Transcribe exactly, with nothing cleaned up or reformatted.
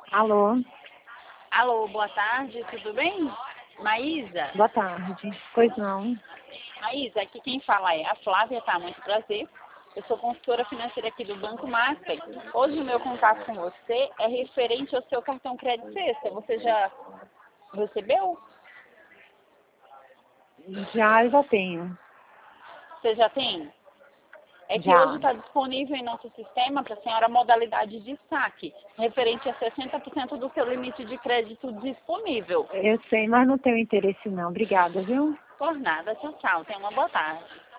Alô, Alô, boa tarde, tudo bem? Maísa? boa tarde. Pois não. Maísa, aqui quem fala é a Flávia, tá? Muito prazer. Eu sou consultora financeira aqui do Banco Master. Hoje o meu contato com você é referente ao seu cartão crédito sexta. Você já recebeu? Já, eu já tenho. Você já tem? É que hoje Já. está disponível em nosso sistema para a senhora a modalidade de saque, referente a sessenta por cento do seu limite de crédito disponível. Eu sei, mas não tenho interesse não. Obrigada, viu? Por nada, tchau, tchau. Tenha uma boa tarde.